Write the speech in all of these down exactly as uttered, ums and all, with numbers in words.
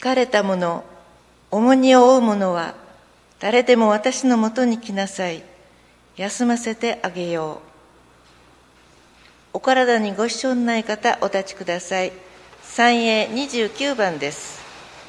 疲れた者、重荷を負う者は、誰でも私のもとに来なさい。休ませてあげよう。お体にご支障のない方、お立ちください。三英にじゅうきゅうばんです。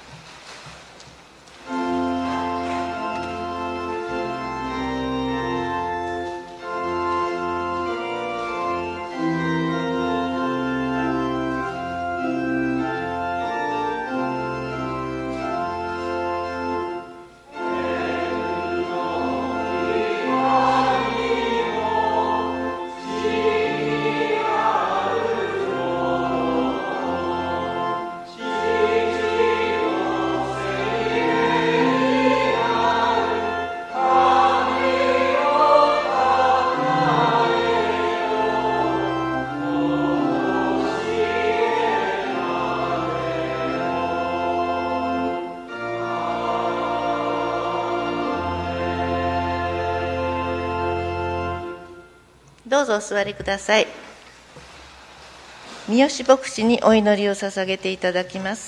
どうぞお座りください。三好牧師にお祈りを捧げていただきます。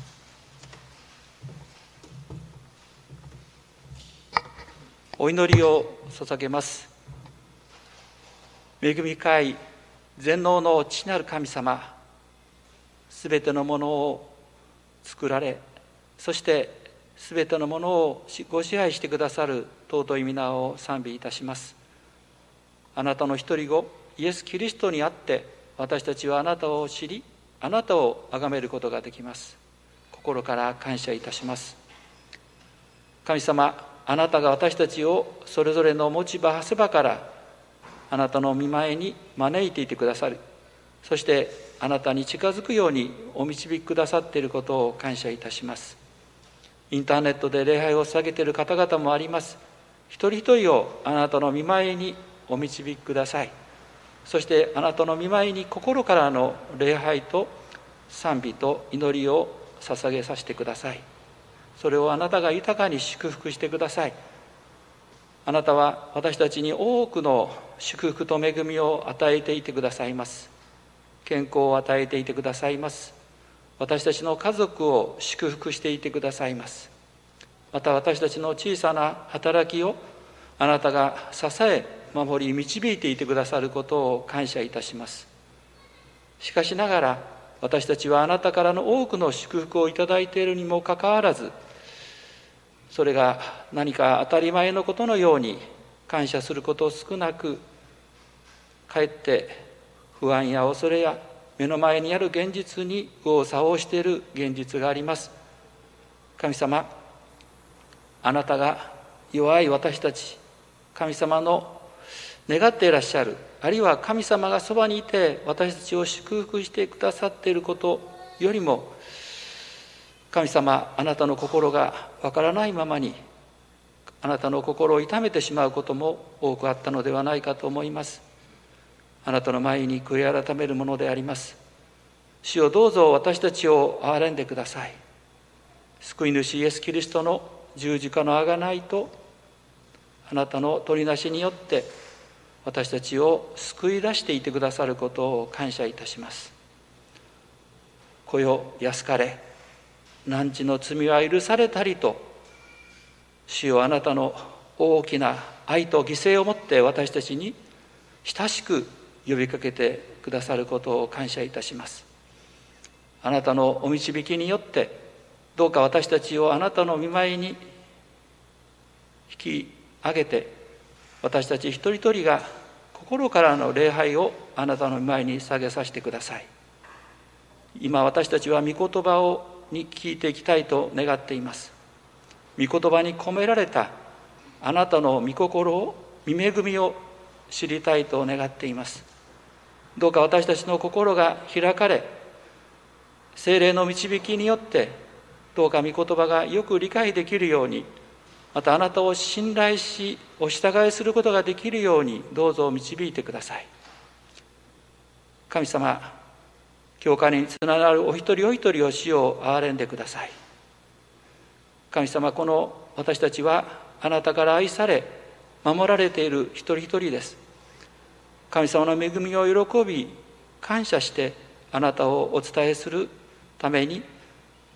お祈りを捧げます。恵み深い全能の父なる神様、すべてのものを作られ、そしてすべてのものをご支配してくださる尊い皆を賛美いたします。あなたの一人子イエス・キリストにあって私たちはあなたを知り、あなたを崇めることができます。心から感謝いたします。神様、あなたが私たちをそれぞれの持ち場はせ場からあなたの御前に招いていてくださる。そしてあなたに近づくようにお導きくださっていることを感謝いたします。インターネットで礼拝を捧げている方々もあります。一人一人をあなたの御前にお導きください。そしてあなたの御前に心からの礼拝と賛美と祈りを捧げさせてください。それをあなたが豊かに祝福してください。あなたは私たちに多くの祝福と恵みを与えていてくださいます。健康を与えていてくださいます。私たちの家族を祝福していてくださいます。また私たちの小さな働きをあなたが支え守り導いていてくださることを感謝いたします。しかしながら私たちはあなたからの多くの祝福をいただいているにもかかわらず、それが何か当たり前のことのように感謝すること少なく、かえって不安や恐れや目の前にある現実に右往左往している現実があります。神様、あなたが弱い私たち、神様の願っていらっしゃる、あるいは神様がそばにいて私たちを祝福してくださっていることよりも、神様、あなたの心がわからないままにあなたの心を痛めてしまうことも多くあったのではないかと思います。あなたの前に悔い改めるものであります。主よ、どうぞ私たちを憐れんでください。救い主イエス・キリストの十字架の贖いとあなたの取りなしによって私たちを救い出していてくださることを感謝いたします。こよ安かれ、汝の罪は許されたりと、主よ、あなたの大きな愛と犠牲をもって私たちに親しく呼びかけてくださることを感謝いたします。あなたのお導きによってどうか私たちをあなたの御前に引き上げて、私たち一人一人が心からの礼拝をあなたの前に捧げさせてください。今私たちは御言葉をに聞いていきたいと願っています。御言葉に込められたあなたの御心を、御恵みを知りたいと願っています。どうか私たちの心が開かれ、聖霊の導きによってどうか御言葉がよく理解できるように、またあなたを信頼しお従いすることができるようにどうぞ導いてください。神様、教会につながるお一人お一人を主を憐れんでください。神様、この私たちはあなたから愛され守られている一人一人です。神様の恵みを喜び感謝してあなたをお伝えするために、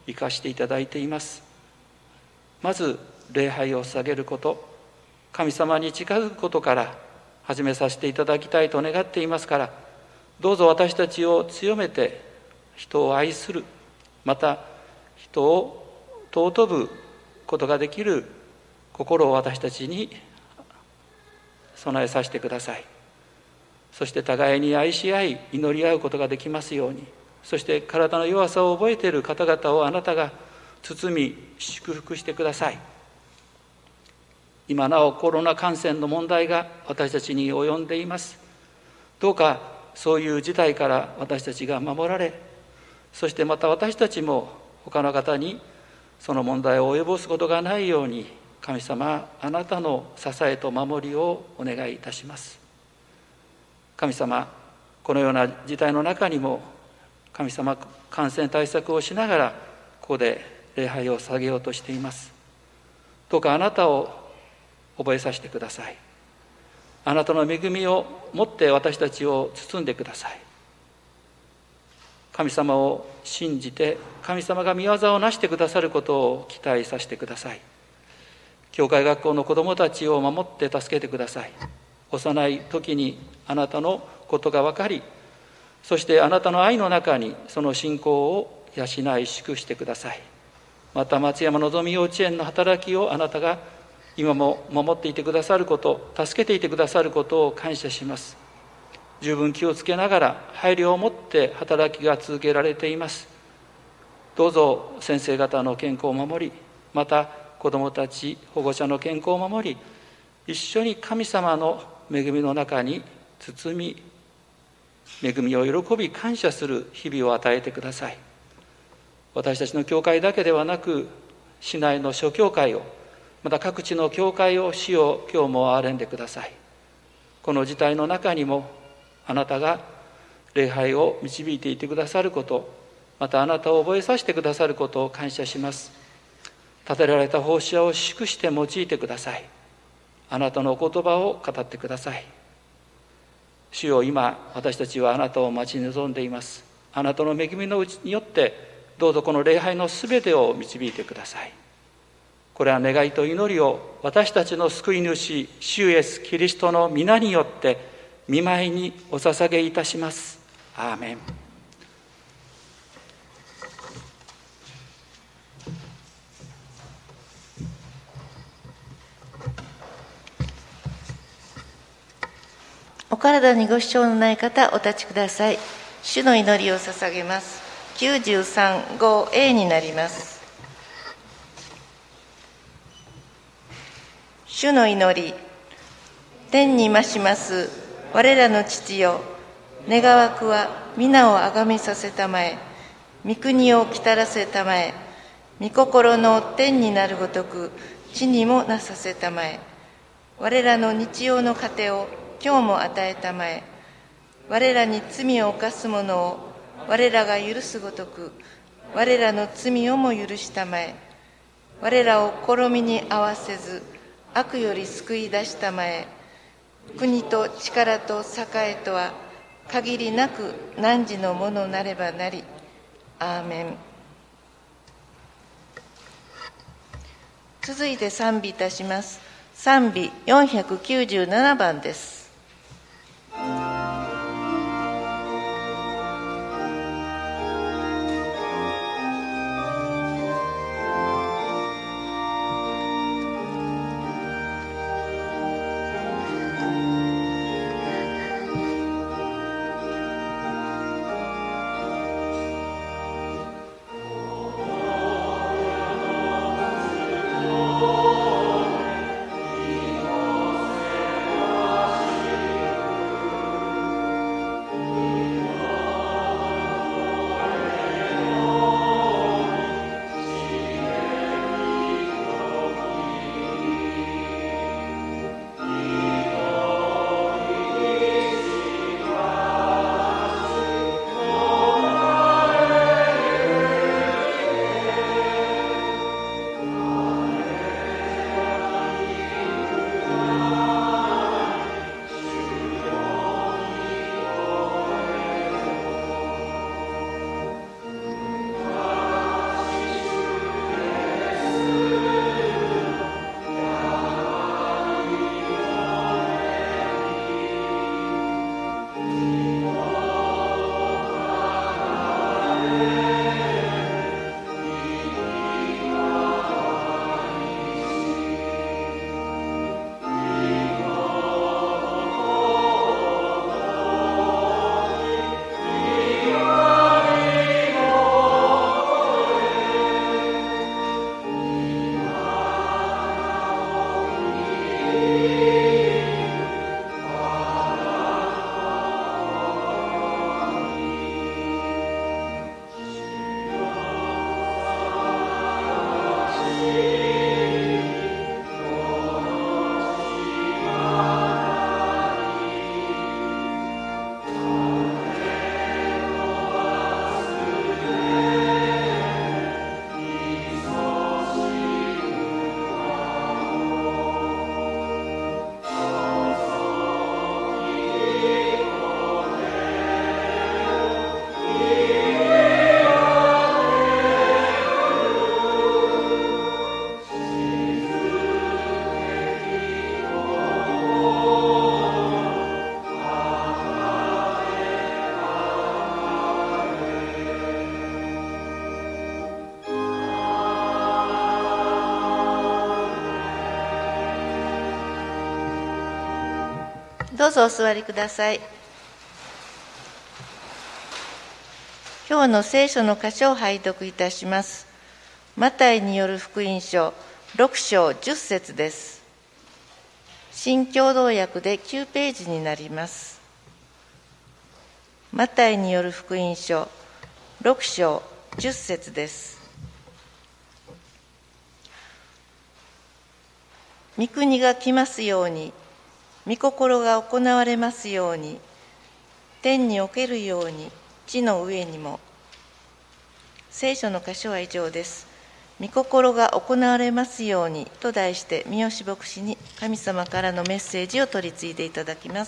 生かしていただいています。まず礼拝を捧げること、神様に近づくことから始めさせていただきたいと願っていますから、どうぞ私たちを強めて人を愛する、また人を尊ぶことができる心を私たちに備えさせてください。そして互いに愛し合い祈り合うことができますように、そして体の弱さを覚えている方々をあなたが包み祝福してください。今なおコロナ感染の問題が私たちに及んでいます。どうかそういう事態から私たちが守られ、そしてまた私たちも他の方にその問題を及ぼすことがないように、神様あなたの支えと守りをお願いいたします。神様、このような事態の中にも神様、感染対策をしながらここで礼拝を捧げようとしています。どうかあなたを覚えさせてください。あなたの恵みを持って私たちを包んでください。神様を信じて神様が御業をなしてくださることを期待させてください。教会学校の子どもたちを守って助けてください。幼い時にあなたのことが分かり、そしてあなたの愛の中にその信仰を養い祝してください。また松山のぞみ幼稚園の働きをあなたが今も守っていてくださること、助けていてくださることを感謝します。十分気をつけながら配慮を持って働きが続けられています。どうぞ先生方の健康を守り、また子どもたち保護者の健康を守り、一緒に神様の恵みの中に包み、恵みを喜び感謝する日々を与えてください。私たちの教会だけではなく、市内の諸教会を、また各地の教会を主よ今日も憐れんでください。この事態の中にもあなたが礼拝を導いていてくださること、またあなたを覚えさせてくださることを感謝します。立てられた奉仕者を祝して用いてください。あなたのお言葉を語ってください。主よ、今私たちはあなたを待ち望んでいます。あなたの恵みのうちによってどうぞこの礼拝のすべてを導いてください。これは願いと祈りを私たちの救い主主イエスキリストの皆によって御前にお捧げいたします。アーメン。 お体にご支障のない方お立ちください。主の祈りを捧げます。きゅうじゅうさん、ごエー になります。主の祈り。天に増します我らの父よ、願わくは皆をあがめさせたまえ、御国を来たらせたまえ、御心の天になるごとく地にもなさせたまえ。我らの日曜の糧を今日も与えたまえ。我らに罪を犯す者を我らが許すごとく我らの罪をも許したまえ。我らを試みに合わせず悪より救い出したまえ。国と力と栄とは限りなく汝のものなればなり。アーメン。続いて賛美いたします。賛美よんひゃくきゅうじゅうななばんです。 「 どうぞお座りください。今日の聖書の箇所を拝読いたします。マタイによる福音書ろく章じゅっ節です。新共同訳できゅうページになります。マタイによる福音書ろく章じゅっ節です。御国が来ますように、御心が行われますように、天におけるように地の上にも。聖書の箇所は以上です。御心が行われますようにと題して三好牧師に神様からのメッセージを取り次いでいただきます。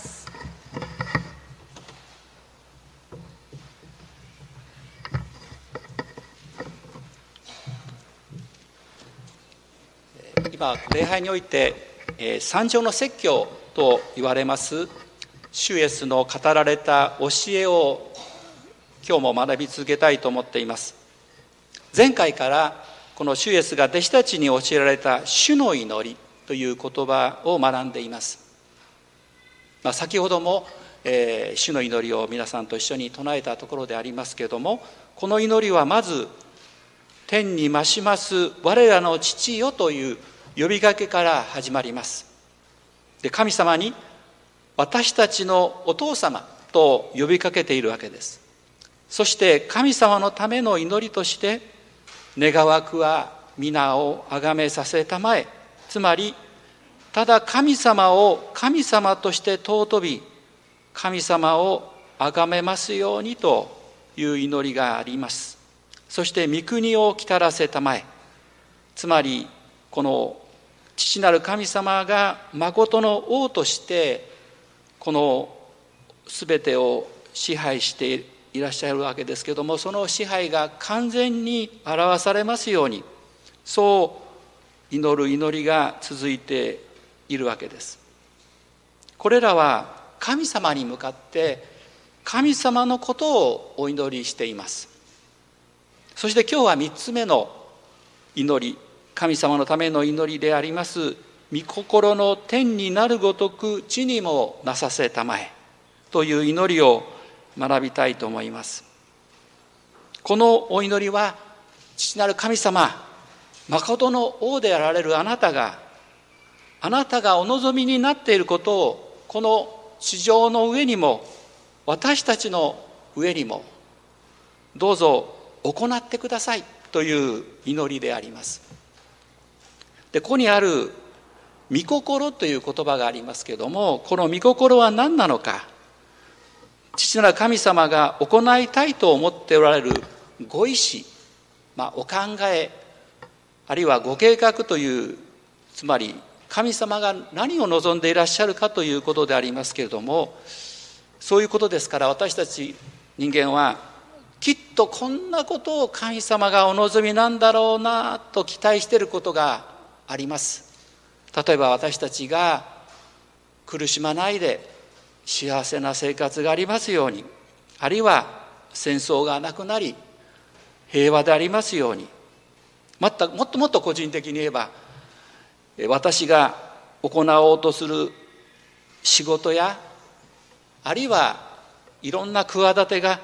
今礼拝において三条の説教と言われます主イエスの語られた教えを今日も学び続けたいと思っています。前回からこの主イエスが弟子たちに教えられた主の祈りという言葉を学んでいます。まあ、先ほども、えー、主の祈りを皆さんと一緒に唱えたところでありますけれども、この祈りはまず天に増します我らの父よという呼びかけから始まります。で、神様に私たちのお父様と呼びかけているわけです。そして神様のための祈りとして願わくは皆をあがめさせたまえ、つまりただ神様を神様として尊び神様をあがめますようにという祈りがあります。そして御国を来たらせたまえ、つまりこの父なる神様が誠の王としてこの全てを支配していらっしゃるわけですけれども、その支配が完全に表されますように、そう祈る祈りが続いているわけです。これらは神様に向かって神様のことをお祈りしています。そして今日は三つ目の祈り、神様のための祈りであります御心の天になるごとく地にもなさせたまえという祈りを学びたいと思います。このお祈りは父なる神様、誠の王であられるあなたがあなたがお望みになっていることをこの地上の上にも私たちの上にもどうぞ行ってくださいという祈りであります。で、ここにある御心という言葉がありますけれども、この御心は何なのか、父なる神様が行いたいと思っておられるご意志、まあ、お考え、あるいはご計画という、つまり神様が何を望んでいらっしゃるかということでありますけれども、そういうことですから、私たち人間はきっとこんなことを神様がお望みなんだろうなと期待していることがあります。例えば私たちが苦しまないで幸せな生活がありますように、あるいは戦争がなくなり平和でありますように、またもっともっと個人的に言えば私が行おうとする仕事やあるいはいろんな企てが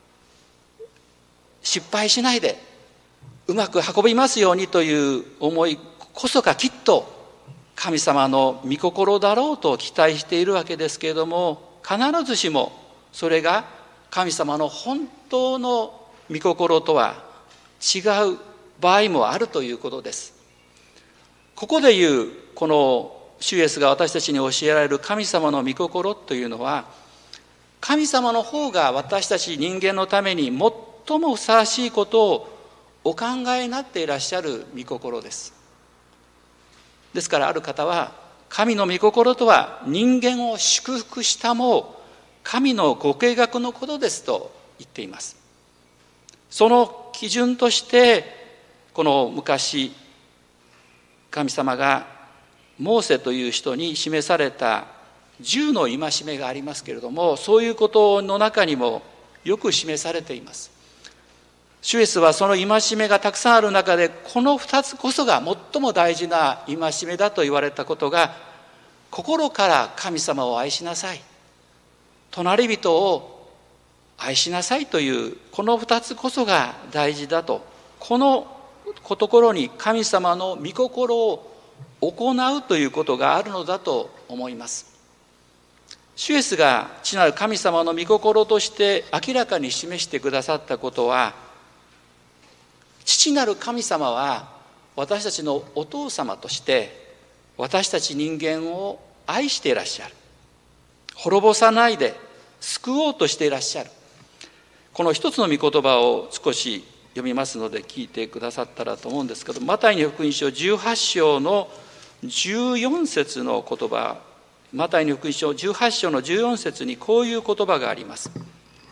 失敗しないでうまく運びますようにという思いこそがきっと神様の御心だろうと期待しているわけですけれども、必ずしもそれが神様の本当の御心とは違う場合もあるということです。ここで言うこの主イエスが私たちに教えられる神様の御心というのは、神様の方が私たち人間のために最もふさわしいことをお考えになっていらっしゃる御心です。ですからある方は、神の御心とは人間を祝福したも神のご計画のことですと言っています。その基準としてこの昔神様がモーセという人に示された十の戒めがありますけれども、そういうことの中にもよく示されています。主イエスはその戒めがたくさんある中で、この二つこそが最も大事な戒めだと言われたことが、心から神様を愛しなさい、隣人を愛しなさいというこの二つこそが大事だと、このところに神様の御心を行うということがあるのだと思います。主イエスが父なる神様の御心として明らかに示してくださったことは、父なる神様は私たちのお父様として私たち人間を愛していらっしゃる。滅ぼさないで救おうとしていらっしゃる。この一つの御言葉を少し読みますので聞いてくださったらと思うんですけど、マタイの福音書じゅうはち章のじゅうよん節の言葉、マタイの福音書じゅうはち章のじゅうよん節にこういう言葉があります。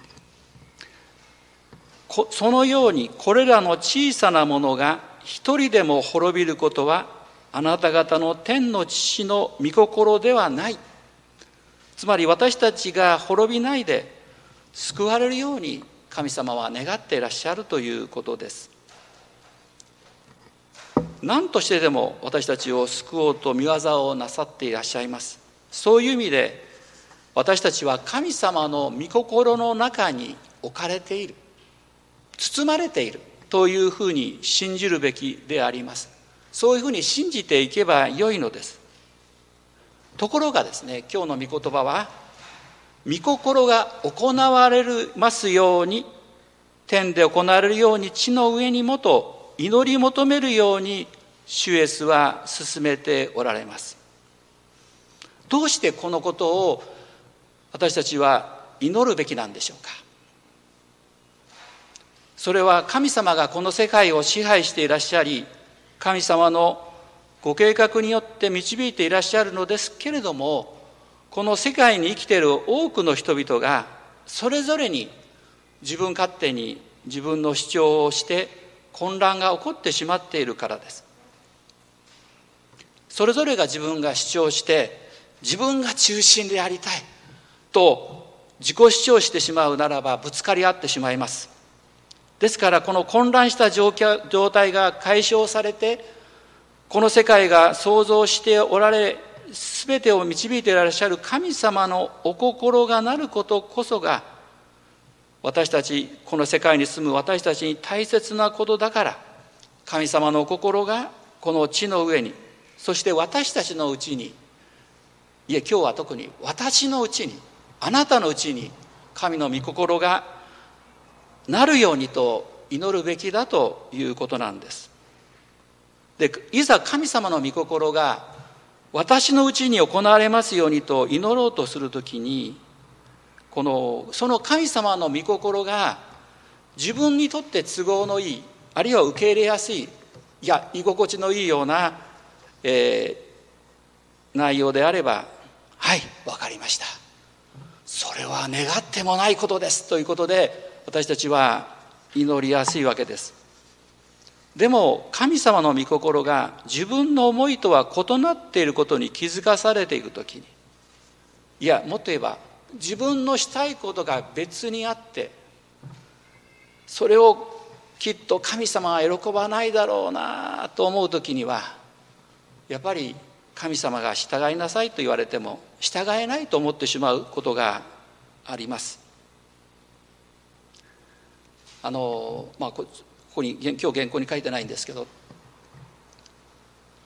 そのようにこれらの小さなものが一人でも滅びることはあなた方の天の父の御心ではない。つまり私たちが滅びないで救われるように神様は願っていらっしゃるということです。何としてでも私たちを救おうと御業をなさっていらっしゃいます。そういう意味で私たちは神様の御心の中に置かれている、包まれているというふうに信じるべきであります。そういうふうに信じていけばよいのです。ところがですね、今日の御言葉は、御心が行われますように、天で行われるように地の上にもと祈り求めるように主イエスは進めておられます。どうしてこのことを私たちは祈るべきなんでしょうか。それは神様がこの世界を支配していらっしゃり、神様のご計画によって導いていらっしゃるのですけれども、この世界に生きている多くの人々がそれぞれに自分勝手に自分の主張をして混乱が起こってしまっているからです。それぞれが自分が主張して自分が中心でありたいと自己主張してしまうならばぶつかり合ってしまいます。ですからこの混乱した状態が解消されて、この世界が創造しておられ、すべてを導いていらっしゃる神様のお心がなることこそが、私たち、この世界に住む私たちに大切なことだから、神様のお心がこの地の上に、そして私たちのうちに、いえ今日は特に私のうちに、あなたのうちに神の御心がなるようにと祈るべきだということなんです。で、いざ神様の御心が私のうちに行われますようにと祈ろうとするときに、このその神様の御心が自分にとって都合のいい、あるいは受け入れやすい、いや居心地のいいような、えー、内容であれば、はい、わかりました、それは願ってもないことですということで私たちは祈りやすいわけです。でも神様の御心が自分の思いとは異なっていることに気づかされていくときに、いやもっと言えば自分のしたいことが別にあって、それをきっと神様は喜ばないだろうなと思うときには、やっぱり神様が従いなさいと言われても従えないと思ってしまうことがあります。あのまあ、ここに今日原稿に書いてないんですけど、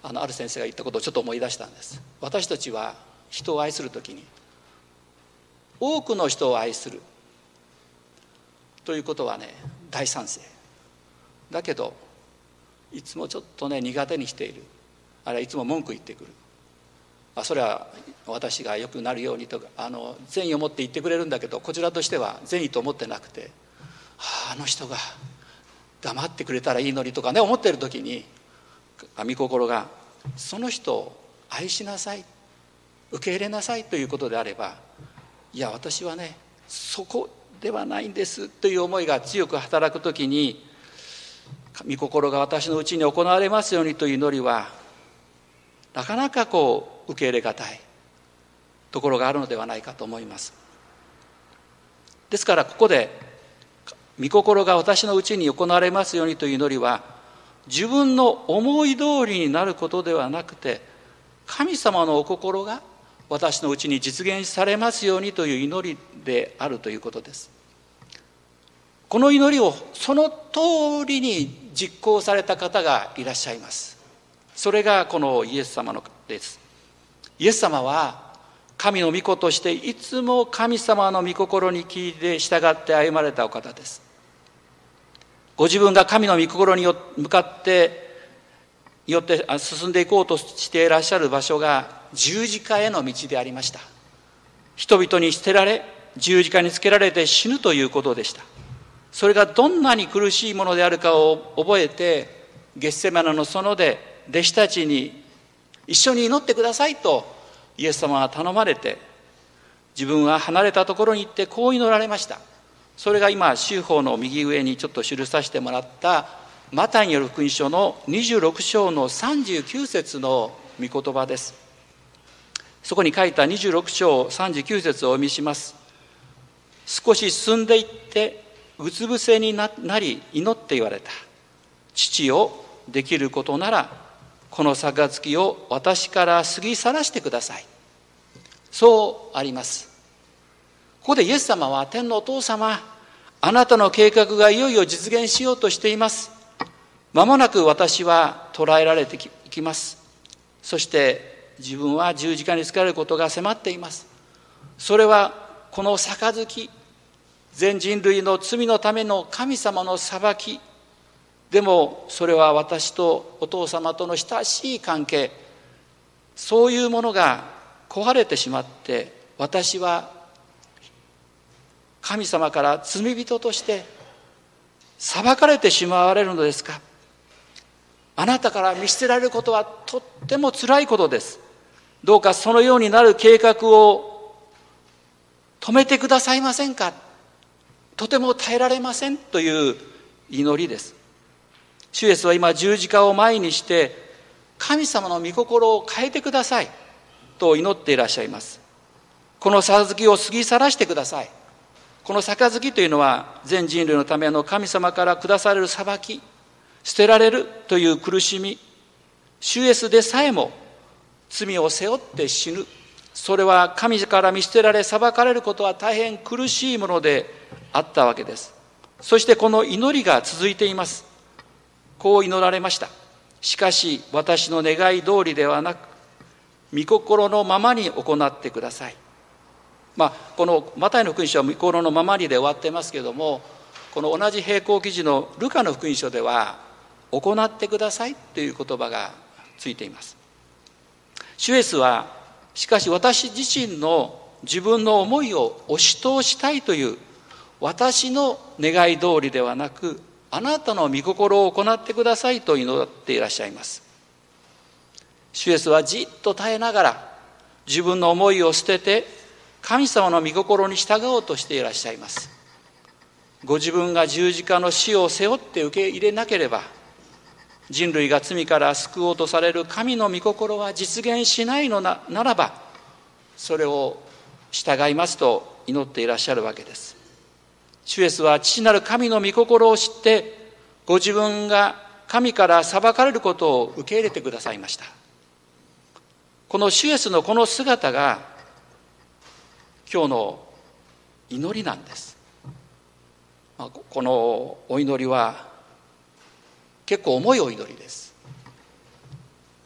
あのある先生が言ったことをちょっと思い出したんです。私たちは人を愛するときに多くの人を愛するということはね、大賛成だけど、いつもちょっとね苦手にしている、あるいはいつも文句言ってくる、あそれは私が良くなるようにとかあの善意を持って言ってくれるんだけど、こちらとしては善意と思ってなくて、はあ、あの人が黙ってくれたらいいのにとかね思っている時に、御心がその人を愛しなさい、受け入れなさいということであれば、いや私はねそこではないんですという思いが強く働くときに、御心が私のうちに行われますようにという祈りはなかなかこう受け入れがたいところがあるのではないかと思います。ですからここで御心が私のうちに行われますようにという祈りは、自分の思い通りになることではなくて、神様のお心が私のうちに実現されますようにという祈りであるということです。この祈りをその通りに実行された方がいらっしゃいます。それがこのイエス様のです。イエス様は神の御子としていつも神様の御心に聞いて従って歩まれたお方です。ご自分が神の御心に向かってよって進んでいこうとしていらっしゃる場所が十字架への道でありました。人々に捨てられ十字架につけられて死ぬということでした。それがどんなに苦しいものであるかを覚えて、ゲッセマネの園で弟子たちに一緒に祈ってくださいとイエス様は頼まれて、自分は離れたところに行ってこう祈られました。それが今修法の右上にちょっと記させてもらったマタイによる福音書のにじゅうろく章のさんじゅうきゅう節の御言葉です。そこに書いたにじゅうろく章さんじゅうきゅう節をお読みします。少し進んでいってうつ伏せになり祈って言われた。父よ、できることならこの杯を私から過ぎ去らしてください。そうあります。ここでイエス様は、天のお父様、あなたの計画がいよいよ実現しようとしています。間もなく私は捕らえられていきます。そして自分は十字架につけられることが迫っています。それはこの杯、全人類の罪のための神様の裁き、でもそれは私とお父様との親しい関係、そういうものが壊れてしまって、私は神様から罪人として裁かれてしまわれるのですか。あなたから見捨てられることはとっても辛いことです。どうかそのようになる計画を止めてくださいませんか。とても耐えられませんという祈りです。主イエスは今十字架を前にして、神様の御心を変えてくださいと祈っていらっしゃいます。この杯を過ぎ去らしてください。この杯というのは全人類のための神様から下される裁き、捨てられるという苦しみ、主イエスでさえも罪を背負って死ぬ、それは神から見捨てられ裁かれることは大変苦しいものであったわけです。そしてこの祈りが続いています。こう祈られました。しかし私の願い通りではなく、御心のままに行ってください。まあ、このマタイの福音書は御心のままにで終わってますけれども、この同じ並行記事のルカの福音書では行ってくださいという言葉がついています。主イエスはしかし私自身の自分の思いを押し通したいという私の願い通りではなく、あなたの御心を行ってくださいと祈っていらっしゃいます。主イエスはじっと耐えながら自分の思いを捨てて神様の御心に従おうとしていらっしゃいます。ご自分が十字架の死を背負って受け入れなければ、人類が罪から救おうとされる神の御心は実現しないの な, ならば、それを従いますと祈っていらっしゃるわけです。主イエスは父なる神の御心を知って、ご自分が神から裁かれることを受け入れてくださいました。この主イエスのこの姿が今日の祈りなんです。このお祈りは結構重いお祈りです。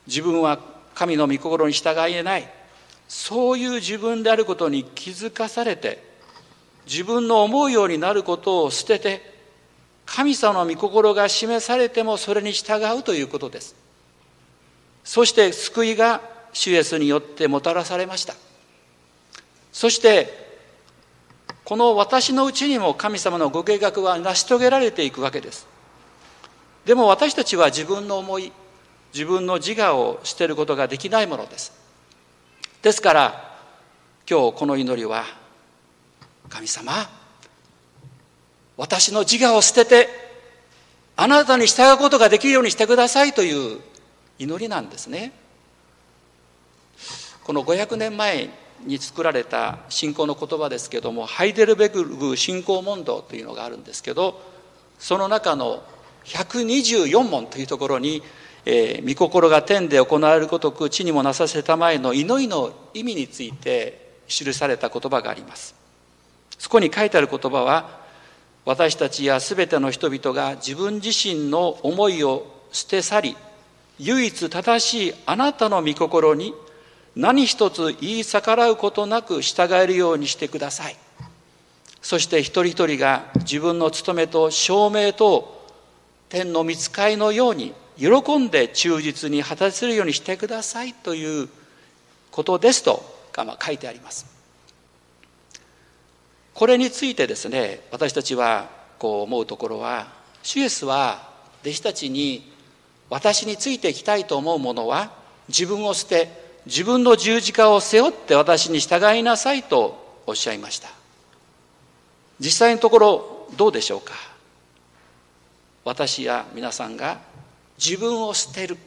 自分は神の御心に従えない、そういう自分であることに気づかされて、自分の思うようになることを捨てて、神様の御心が示されてもそれに従うということです。そして救いが主イエスによってもたらされました。そしてこの私のうちにも神様のご計画は成し遂げられていくわけです。でも私たちは自分の思い、自分の自我を捨てることができないものです。ですから今日この祈りは、神様、私の自我を捨ててあなたに従うことができるようにしてくださいという祈りなんですね。このごひゃくねんまえに作られた信仰の言葉ですけども、ハイデルベルグ信仰問答というのがあるんですけど、その中のひゃくにじゅうよんもんというところに、えー、御心が天で行われるごとく地にもなさせたまえの祈りの意味について記された言葉があります。そこに書いてある言葉は、私たちやすべての人々が自分自身の思いを捨て去り、唯一正しいあなたの御心に何一つ言い逆らうことなく従えるようにしてください。そして一人一人が自分の務めと証明と天の御使いのように喜んで忠実に果たせるようにしてくださいということですと書いてあります。これについてですね、私たちはこう思うところは、主イエスは弟子たちに、私についていきたいと思う者は自分を捨て、自分の十字架を背負って私に従いなさいとおっしゃいました。実際のところどうでしょうか。私や皆さんが自分を捨てる、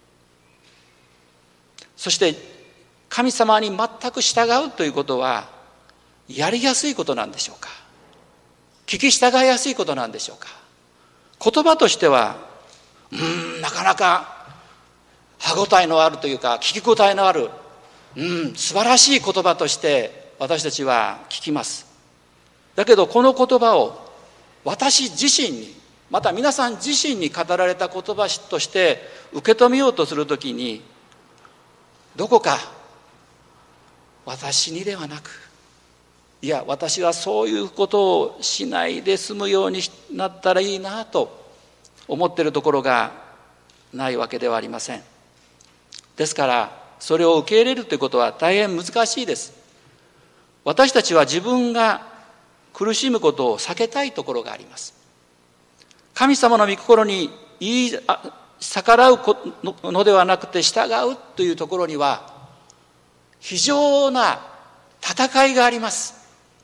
そして神様に全く従うということはやりやすいことなんでしょうか。聞き従いやすいことなんでしょうか。言葉としてはうーんなかなか歯ごたえのあるというか、聞き応えのある、うん素晴らしい言葉として私たちは聞きます。だけどこの言葉を私自身に、また皆さん自身に語られた言葉として受け止めようとするときに、どこか私にではなく、いや私はそういうことをしないで済むようになったらいいなと思っているところがないわけではありません。ですからそれを受け入れるということは大変難しいです。私たちは自分が苦しむことを避けたいところがあります。神様の御心に言い逆らうのではなくて従うというところには非常な戦いがあります。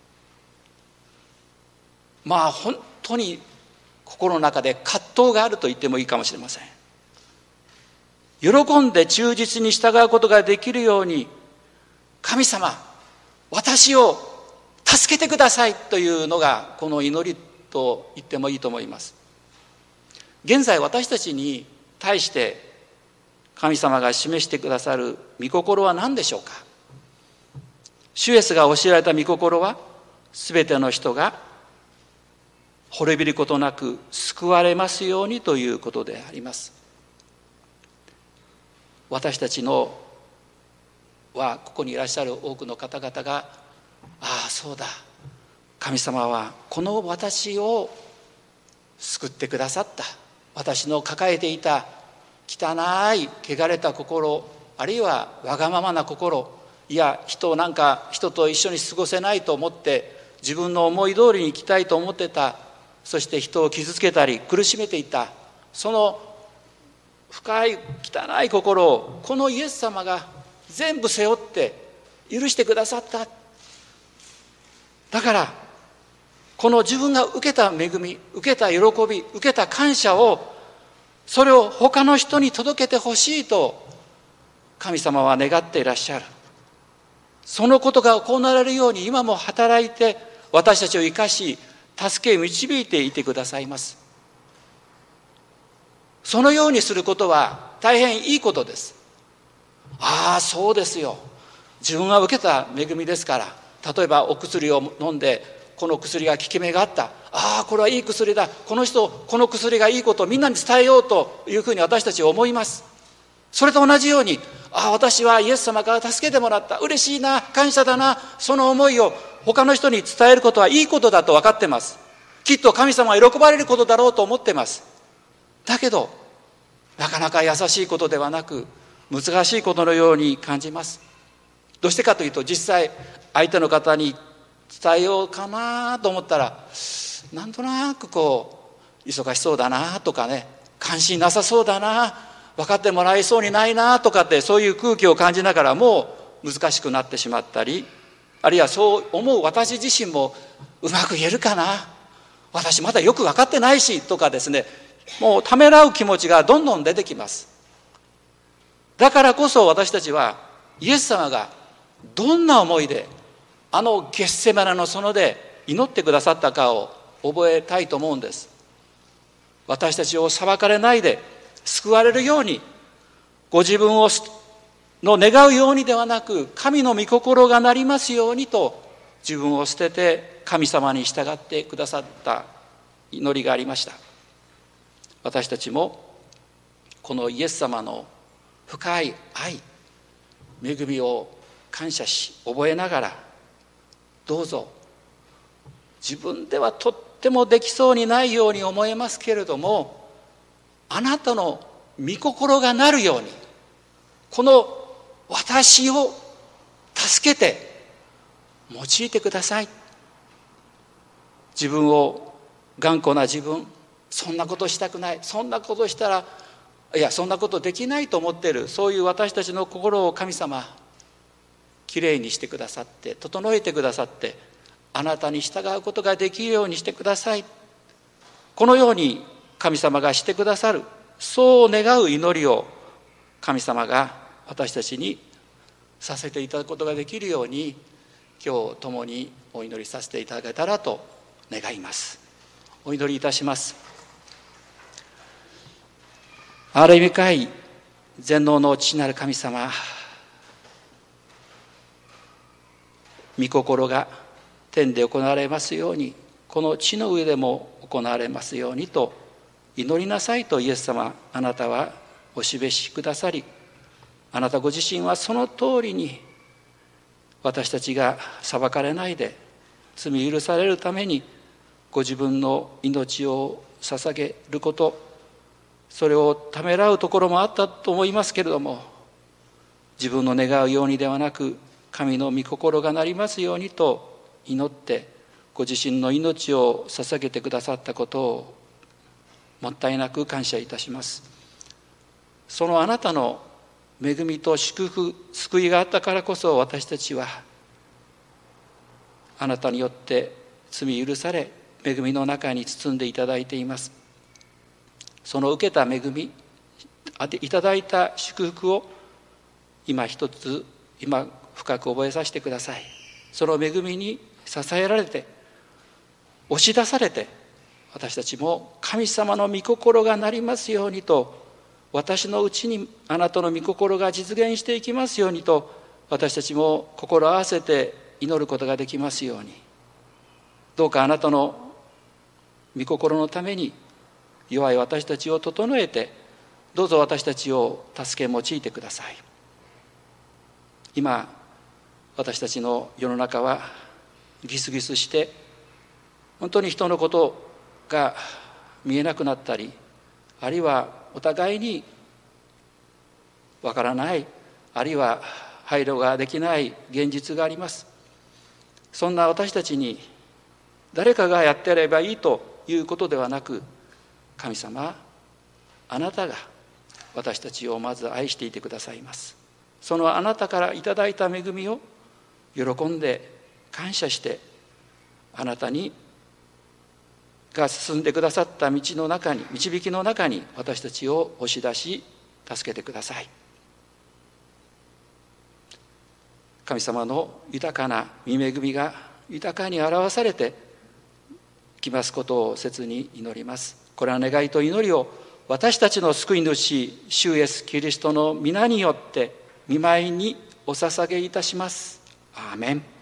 まあ本当に心の中で葛藤があると言ってもいいかもしれません。喜んで忠実に従うことができるように、神様私を助けてくださいというのがこの祈りと言ってもいいと思います。現在私たちに対して神様が示してくださる御心は何でしょうか。主イエスが教えられた御心は、すべての人が滅びることなく救われますようにということであります。私たちのはここにいらっしゃる多くの方々が、ああそうだ、神様はこの私を救ってくださった。私の抱えていた汚い汚れた心、あるいはわがままな心、いや人なんか人と一緒に過ごせないと思って自分の思い通りに生きたいと思ってた、そして人を傷つけたり苦しめていた、その深い汚い心をこのイエス様が全部背負って許してくださった。だからこの自分が受けた恵み、受けた喜び、受けた感謝を、それを他の人に届けてほしいと神様は願っていらっしゃる。そのことが行われるように今も働いて私たちを生かし助け導いていてくださいます。そのようにすることは大変いいことです。ああそうですよ、自分が受けた恵みですから、例えばお薬を飲んでこの薬が効き目があった、ああこれはいい薬だ、この人この薬がいいことをみんなに伝えようというふうに私たちは思います。 それと同じように、ああ、私はイエス様から助けてもらった、嬉しいな、感謝だな、その思いを他の人に伝えることはいいことだと分かってます。きっと神様が喜ばれることだろうと思ってます。だけどなかなか優しいことではなく難しいことのように感じます。どうしてかというと、実際相手の方に伝えようかなと思ったら、なんとなくこう忙しそうだなとかね、関心なさそうだな、分かってもらえそうにないなとかって、そういう空気を感じながらも難しくなってしまったり、あるいはそう思う私自身もうまく言えるかな、私まだよく分かってないしとかですね、もうためらう気持ちがどんどん出てきます。だからこそ私たちはイエス様がどんな思いであのゲッセマネの園で祈ってくださったかを覚えたいと思うんです。私たちを裁かれないで救われるように、ご自分をの願うようにではなく、神の御心がなりますようにと自分を捨てて神様に従ってくださった祈りがありました。私たちもこのイエス様の深い愛、恵みを感謝し覚えながら、どうぞ自分ではとってもできそうにないように思えますけれども、あなたの御心がなるように、この私を助けて用いてください。自分を頑固な自分、そんなことしたくない、そんなことしたら、いやそんなことできないと思っている、そういう私たちの心を神様きれいにしてくださって、整えてくださって、あなたに従うことができるようにしてください。このように神様がしてくださる、そう願う祈りを神様が私たちにさせていただくことができるように、今日共にお祈りさせていただけたらと願います。お祈りいたします。憐れみ深い全能の父なる神様、御心が天で行われますように、この地の上でも行われますようにと祈りなさいとイエス様、あなたはお示しくださり、あなたご自身はその通りに私たちが裁かれないで罪許されるためにご自分の命を捧げること、それをためらうところもあったと思いますけれども、自分の願うようにではなく神の御心がなりますようにと祈ってご自身の命を捧げてくださったことをもったいなく感謝いたします。そのあなたの恵みと祝福、救いがあったからこそ、私たちはあなたによって罪許され、恵みの中に包んでいただいています。その受けた恵み、いただいた祝福を今一つ、今深く覚えさせてください。その恵みに支えられて、押し出されて、私たちも神様の御心がなりますようにと、私のうちにあなたの御心が実現していきますようにと、私たちも心合わせて祈ることができますように。どうかあなたの御心のために弱い私たちを整えて、どうぞ私たちを助け用いてください。今私たちの世の中はギスギスして、本当に人のことが見えなくなったり、あるいはお互いにわからない、あるいは配慮ができない現実があります。そんな私たちに誰かがやってやればいいということではなく、神様、あなたが私たちをまず愛していてくださいます。そのあなたからいただいた恵みを喜んで感謝して、あなたにが進んでくださった道の中に、導きの中に私たちを押し出し助けてください。神様の豊かな御恵みが豊かに表されてきますことを切に祈ります。これは願いと祈りを私たちの救い主主イエスキリストの皆によって御前にお捧げいたします。アーメン。